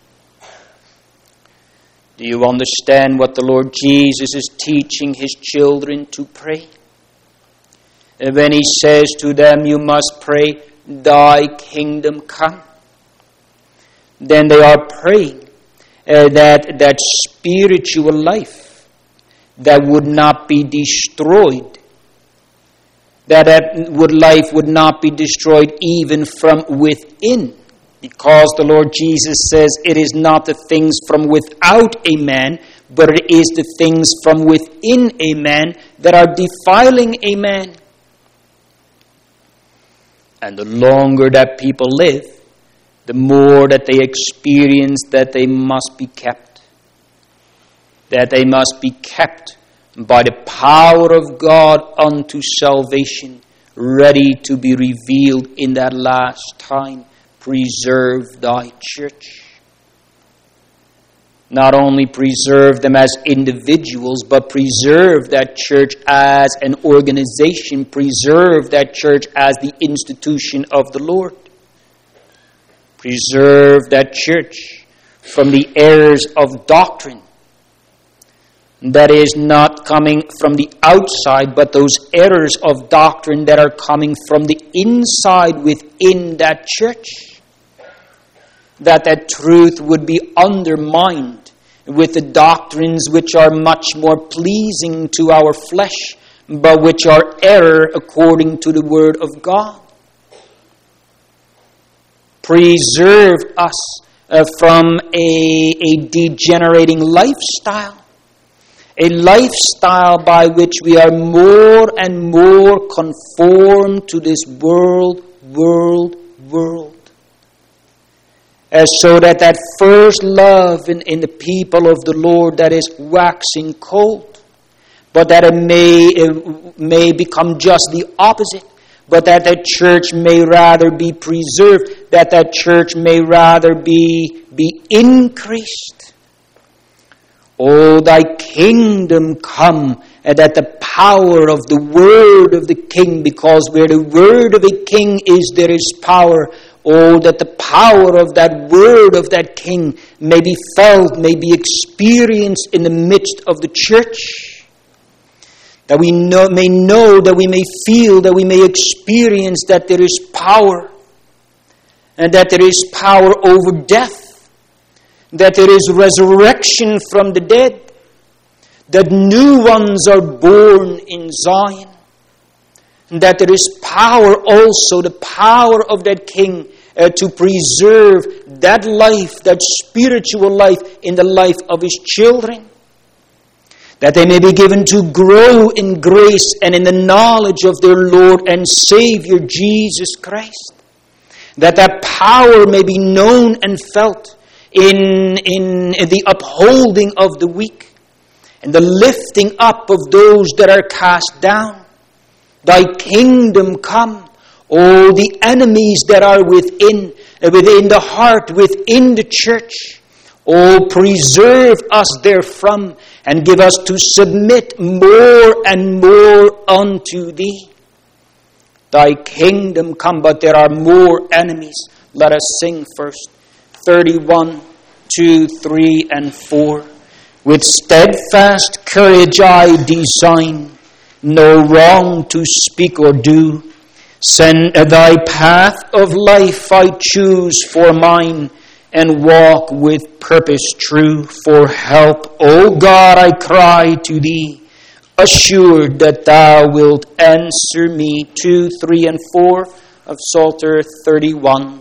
Do you understand what the Lord Jesus is teaching His children to pray? And when He says to them, you must pray, thy kingdom come, then they are praying that spiritual life that would not be destroyed, that life would not be destroyed even from within, because the Lord Jesus says it is not the things from without a man, but it is the things from within a man that are defiling a man. And the longer that people live, the more that they experience that they must be kept. That they must be kept by the power of God unto salvation, ready to be revealed in that last time. Preserve thy church. Not only preserve them as individuals, but preserve that church as an organization. Preserve that church as the institution of the Lord. Preserve that church from the errors of doctrine. That is not coming from the outside, but those errors of doctrine that are coming from the inside within that church. That truth would be undermined with the doctrines which are much more pleasing to our flesh, but which are error according to the Word of God. Preserve us from a degenerating lifestyle. A lifestyle by which we are more and more conformed to this world. So that first love in the people of the Lord that is waxing cold, but that it may become just the opposite, but that the church may rather be preserved, that church may rather be increased. Oh, thy kingdom come, and that the power of the word of the king, because where the word of a king is, there is power. Oh, that the power of that word of that king may be felt, may be experienced in the midst of the church. That we may know, that we may feel, that we may experience that there is power. And that there is power over death. That there is resurrection from the dead. That new ones are born in Zion. And that there is power also, the power of that king, to preserve that life, that spiritual life in the life of his children. That they may be given to grow in grace and in the knowledge of their Lord and Savior Jesus Christ. That power may be known and felt in the upholding of the weak and the lifting up of those that are cast down. Thy kingdom come. All the enemies that are within the heart, within the church. Oh, preserve us therefrom and give us to submit more and more unto thee. Thy kingdom come, but there are more enemies. Let us sing first. 31, 2, 3, and 4. With steadfast courage I design no wrong to speak or do. Send thy path of life I choose for mine, and walk with purpose true. For help, O God, I cry to thee, assured that thou wilt answer me. 2, 3, and 4 of Psalter 31.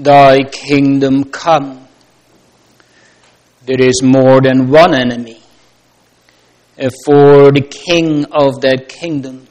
thy kingdom come, there is more than one enemy for the king of that kingdom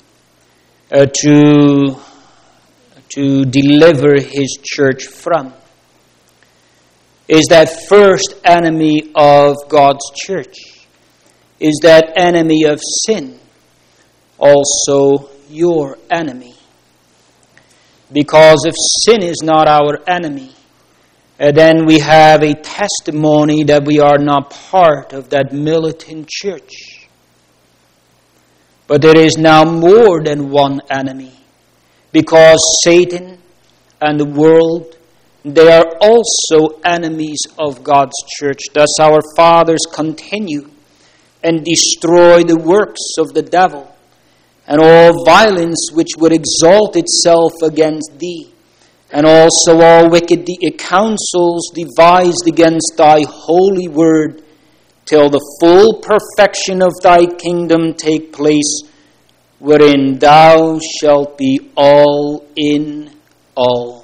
to deliver his church from. Is that first enemy of God's church? Is that enemy of sin also your enemy? Because if sin is not our enemy, then we have a testimony that we are not part of that militant church. But there is now more than one enemy, because Satan and the world, they are also enemies of God's church. Thus our fathers continue and destroy the works of the devil, and all violence which would exalt itself against thee, and also all wicked counsels devised against thy holy word, till the full perfection of thy kingdom take place, wherein thou shalt be all in all.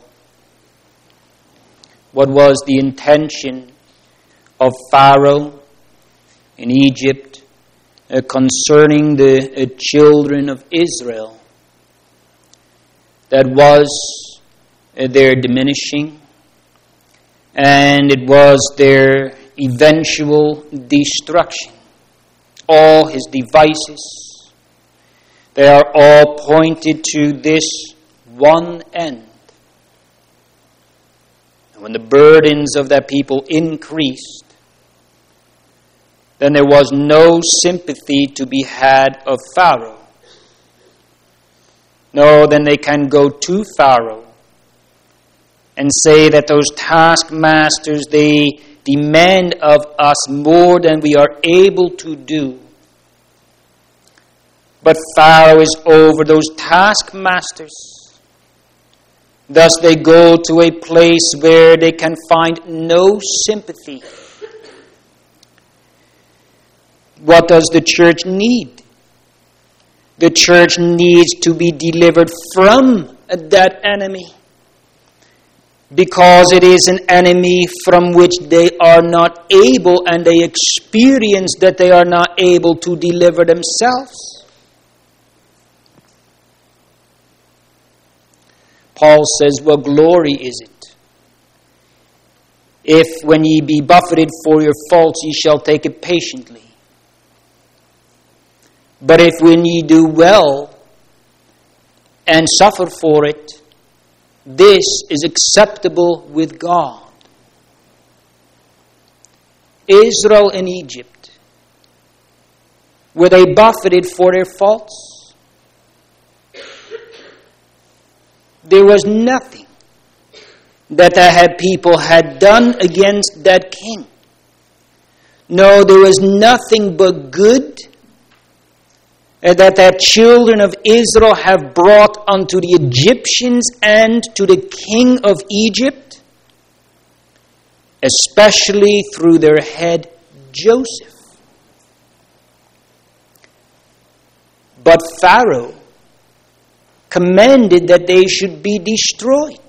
What was the intention of Pharaoh in Egypt concerning the children of Israel? That was their diminishing, and it was their eventual destruction. All his devices, they are all pointed to this one end. And when the burdens of that people increased, then there was no sympathy to be had of Pharaoh. No, then they can go to Pharaoh and say that those taskmasters, they demand of us more than we are able to do. But Pharaoh is over those taskmasters. Thus they go to a place where they can find no sympathy. What does the church need? The church needs to be delivered from that enemy, because it is an enemy from which they are not able, and they experience that they are not able to deliver themselves. Paul says, what glory is it, if when ye be buffeted for your faults, ye shall take it patiently? But if when ye do well and suffer for it, this is acceptable with God. Israel in Egypt, were they buffeted for their faults? There was nothing that the people had done against that king. No, there was nothing but good that the children of Israel have brought unto the Egyptians and to the king of Egypt, especially through their head Joseph. But Pharaoh commanded that they should be destroyed.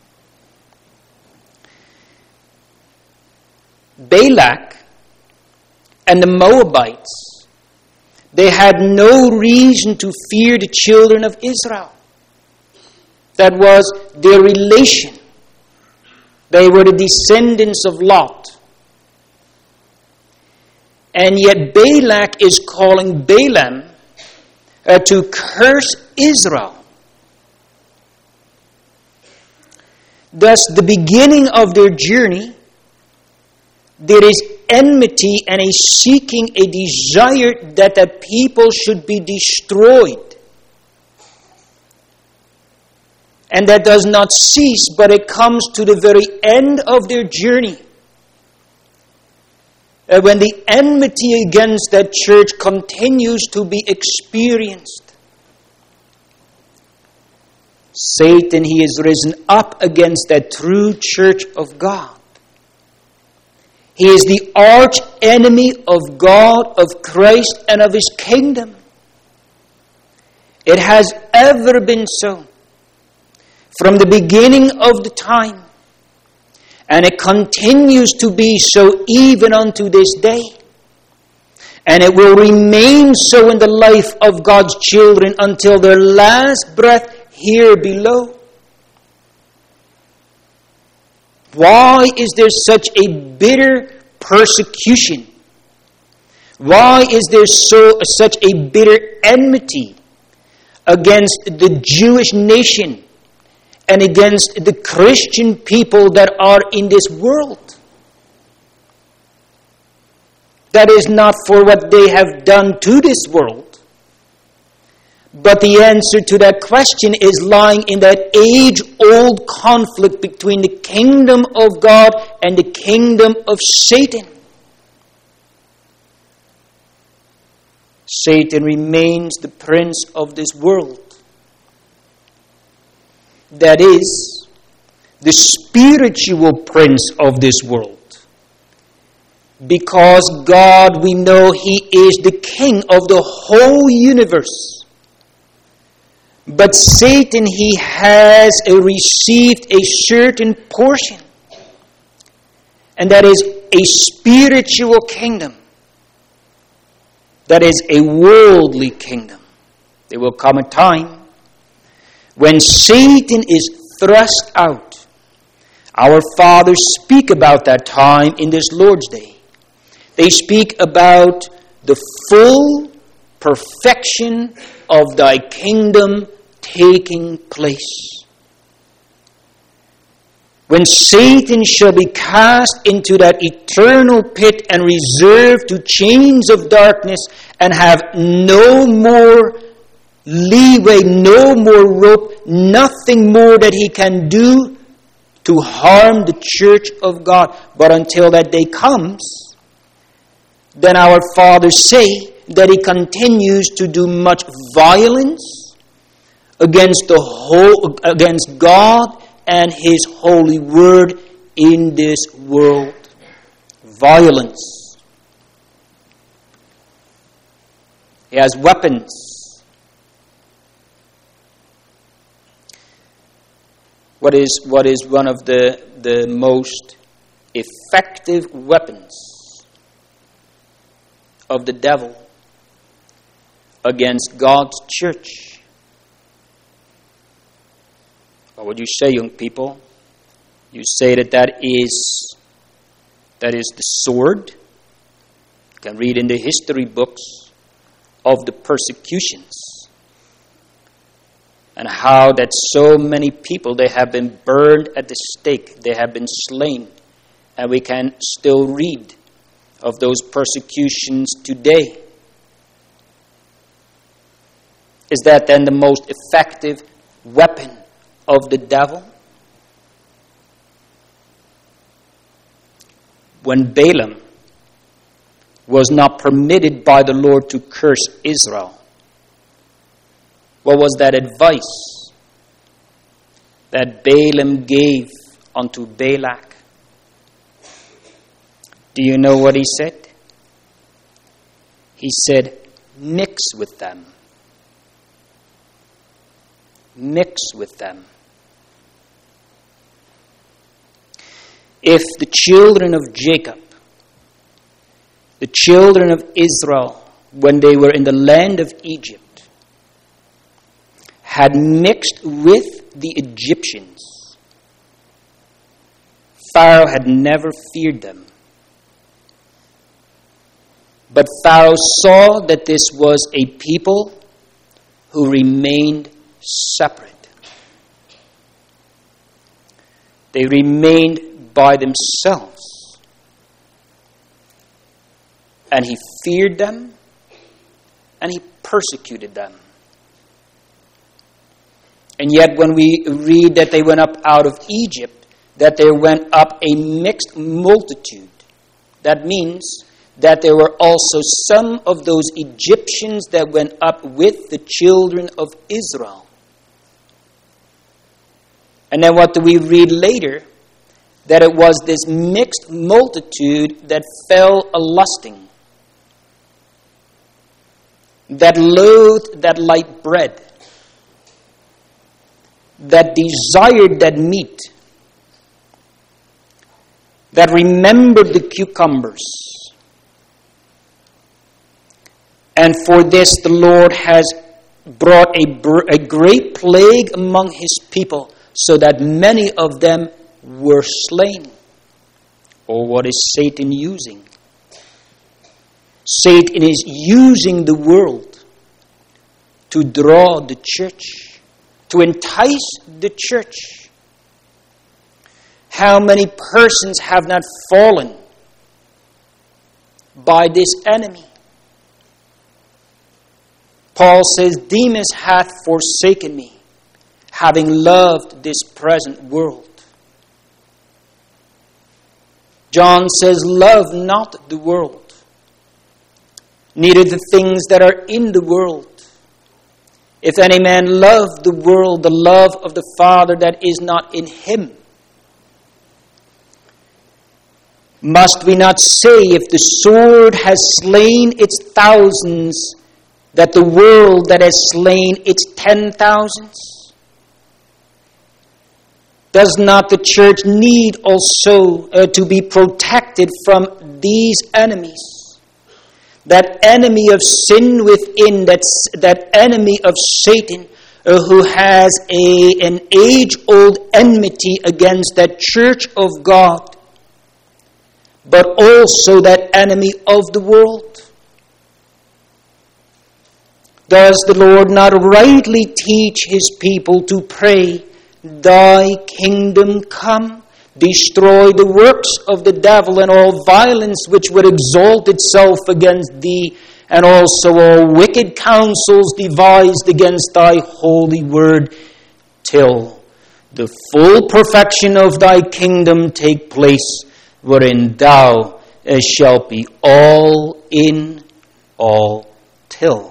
Balak and the Moabites, they had no reason to fear the children of Israel. That was their relation. They were the descendants of Lot. And yet Balak is calling Balaam to curse Israel. Thus, the beginning of their journey, there is enmity and a seeking, a desire that the people should be destroyed. And that does not cease, but it comes to the very end of their journey. When the enmity against that church continues to be experienced. Satan, he is risen up against that true church of God. He is the arch enemy of God, of Christ, and of His kingdom. It has ever been so. From the beginning of the time, And it continues to be so even unto this day. And it will remain so in the life of God's children until their last breath here below. Why is there such a bitter persecution? Why is there such a bitter enmity against the Jewish nation and against the Christian people that are in this world? That is not for what they have done to this world. But the answer to that question is lying in that age-old conflict between the kingdom of God and the kingdom of Satan. Satan remains the prince of this world. That is, the spiritual prince of this world. Because God, we know He is the king of the whole universe. But Satan, he has received a certain portion. And that is a spiritual kingdom. That is a worldly kingdom. There will come a time when Satan is thrust out. Our fathers speak about that time in this Lord's Day. They speak about the full perfection of thy kingdom taking place. When Satan shall be cast into that eternal pit and reserved to chains of darkness and have no more leeway, no more rope, nothing more that he can do to harm the church of God. But until that day comes, then our fathers say that he continues to do much violence against God and His holy word in this world. Violence. He has weapons. What is one of the most effective weapons of the devil against God's church? What would you say, young people? You say that is the sword. You can read in the history books of the persecutions and how that so many people, they have been burned at the stake, they have been slain, and we can still read of those persecutions today. Is that then the most effective weapon of the devil? When Balaam was not permitted by the Lord to curse Israel, what was that advice that Balaam gave unto Balak? Do you know what he said? He said, mix with them. Mix with them. If the children of Jacob, the children of Israel, when they were in the land of Egypt, had mixed with the Egyptians, Pharaoh had never feared them. But Pharaoh saw that this was a people who remained separate. They remained by themselves. And he feared them, and he persecuted them. And yet when we read that they went up out of Egypt, that there went up a mixed multitude, that means that there were also some of those Egyptians that went up with the children of Israel. And then what do we read later? That it was this mixed multitude that fell a-lusting, that loathed that light bread, that desired that meat, that remembered the cucumbers. And for this the Lord has brought a great plague among his people, so that many of them were slain. Or what is Satan using? Satan is using the world to draw the church, to entice the church. How many persons have not fallen by this enemy? Paul says, Demas hath forsaken me, having loved this present world. John says, love not the world, neither the things that are in the world. If any man love the world, the love of the Father that is not in him. Must we not say, if the sword has slain its thousands, that the world that has slain its 10,000s? Does not the church need also to be protected from these enemies? That enemy of sin within, that enemy of Satan, who has an age-old enmity against that church of God, but also that enemy of the world. Does the Lord not rightly teach his people to pray, Thy kingdom come, destroy the works of the devil and all violence which would exalt itself against thee, and also all wicked counsels devised against thy holy word, till the full perfection of thy kingdom take place, wherein thou shalt be all in all, till.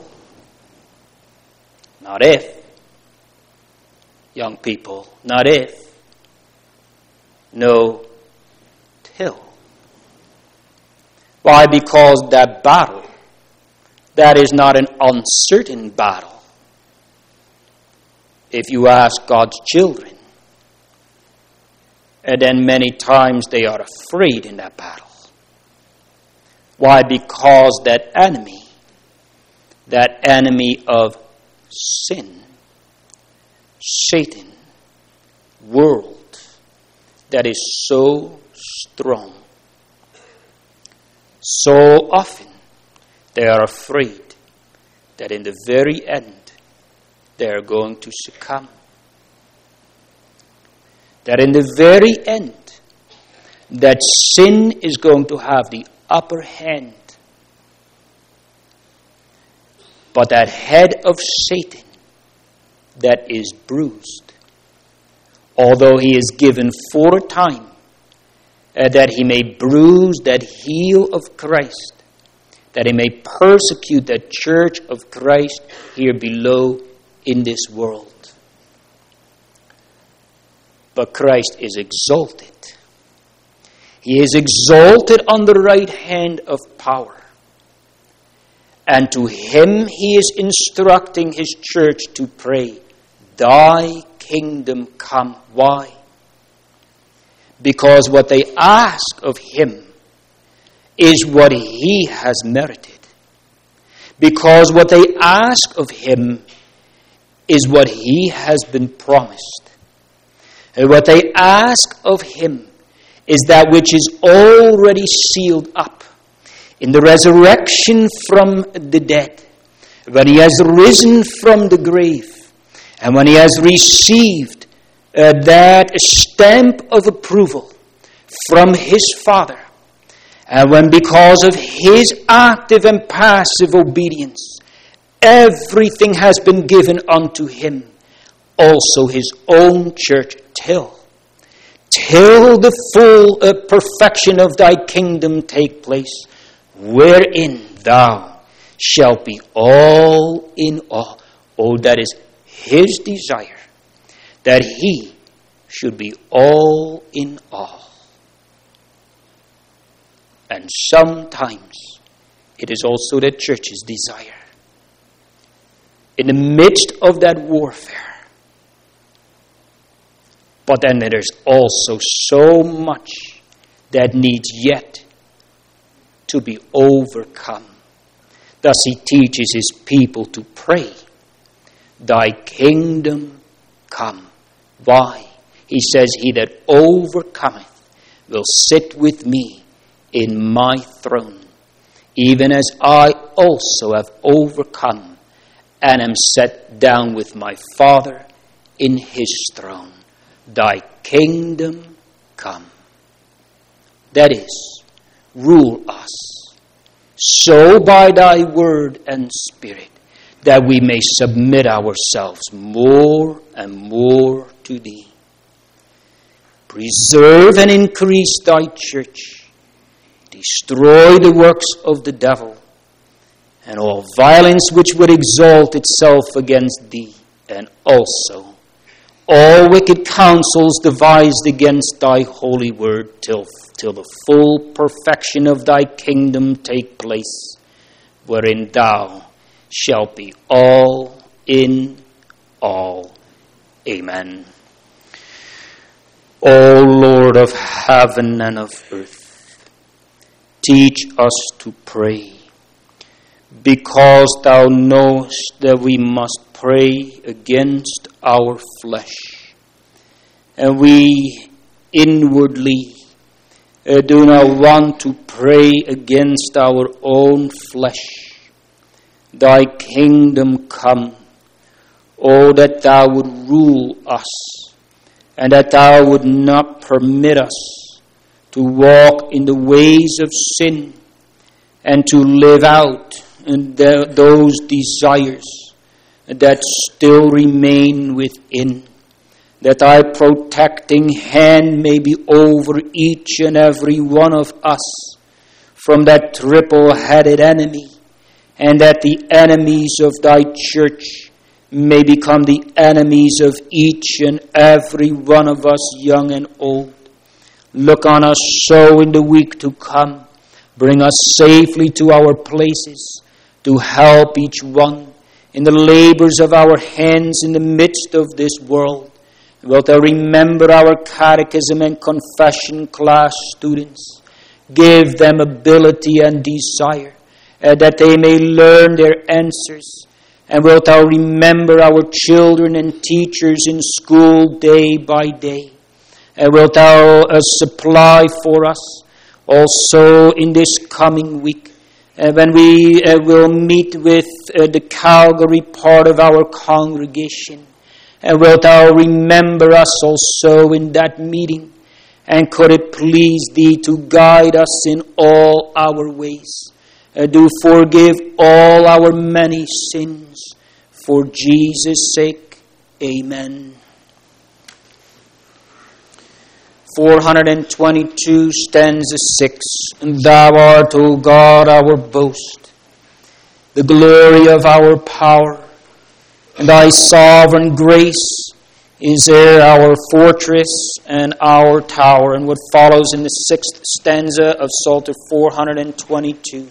Not if. Young people, not if. No, till. Why? Because that battle, that is not an uncertain battle. If you ask God's children, and then many times they are afraid in that battle. Why? Because that enemy of sin, Satan, world, that is so strong. So often they are afraid that in the very end they are going to succumb. That in the very end that sin is going to have the upper hand. But that head of Satan that is bruised, although he is given for a time, that he may bruise that heel of Christ, that he may persecute the church of Christ here below in this world. But Christ is exalted. He is exalted on the right hand of power. And to him he is instructing his church to pray, Thy kingdom come. Why? Because what they ask of him is what he has merited. Because what they ask of him is what he has been promised. And what they ask of him is that which is already sealed up in the resurrection from the dead, when he has risen from the grave, and when he has received that stamp of approval from his Father, and when because of his active and passive obedience, everything has been given unto him, also his own church, till the full perfection of thy kingdom take place, wherein thou shalt be all in all. Oh, that is his desire, that he should be all in all. And sometimes it is also the church's desire, in the midst of that warfare. But then there is also so much that needs yet to be overcome. Thus he teaches his people to pray, Thy kingdom come. Why? He says, He that overcometh will sit with me in my throne, even as I also have overcome and am set down with my Father in his throne. Thy kingdom come. That is, rule us, so by thy word and spirit, that we may submit ourselves more and more to thee. Preserve and increase thy church. Destroy the works of the devil, and all violence which would exalt itself against thee, and also all wicked counsels devised against thy holy word, till the full perfection of thy kingdom take place, wherein thou shalt be all in all. Amen. O Lord of heaven and of earth, teach us to pray, because thou knowest that we must pray against our flesh, and we inwardly do not want to pray against our own flesh. Thy kingdom come. Oh, that thou would rule us, and that thou would not permit us to walk in the ways of sin and to live out those desires that still remain within. That thy protecting hand may be over each and every one of us from that triple-headed enemy, and that the enemies of thy church may become the enemies of each and every one of us, young and old. Look on us so in the week to come. Bring us safely to our places to help each one in the labors of our hands in the midst of this world. Wilt thou remember our catechism and confession class students? Give them ability and desire, that they may learn their answers. And wilt thou remember our children and teachers in school day by day? And wilt thou supply for us also in this coming week, when we will meet with the Calgary part of our congregation? And wilt thou remember us also in that meeting? And could it please thee to guide us in all our ways? Do forgive all our many sins. For Jesus' sake, amen. 422, stanza 6. Thou art, O God, our boast, the glory of our power, and thy sovereign grace is there our fortress and our tower. And what follows in the 6th stanza of Psalter 422.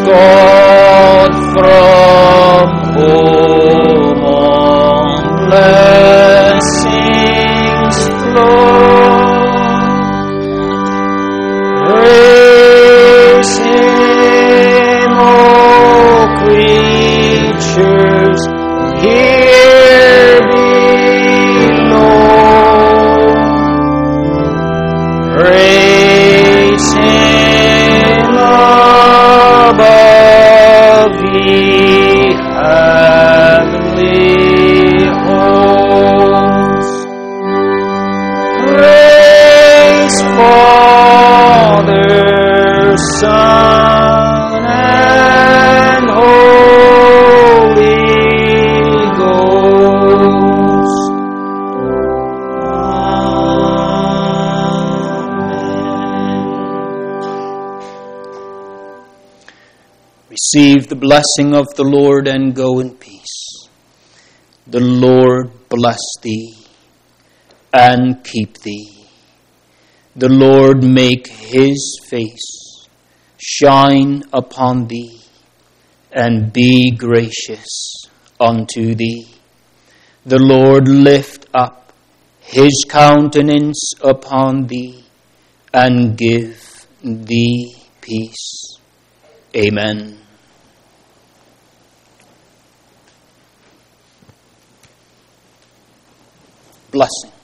God from whom all blessings flow. Praise Him, all creatures here below. Praise Him above, ye heavenly hosts. Praise Father, Son, and Holy Ghost. Amen. Receive the blessing of the Lord and go in peace. The Lord bless thee and keep thee. The Lord make His face shine upon thee and be gracious unto thee. The Lord lift up His countenance upon thee and give thee peace. Amen. Blessing.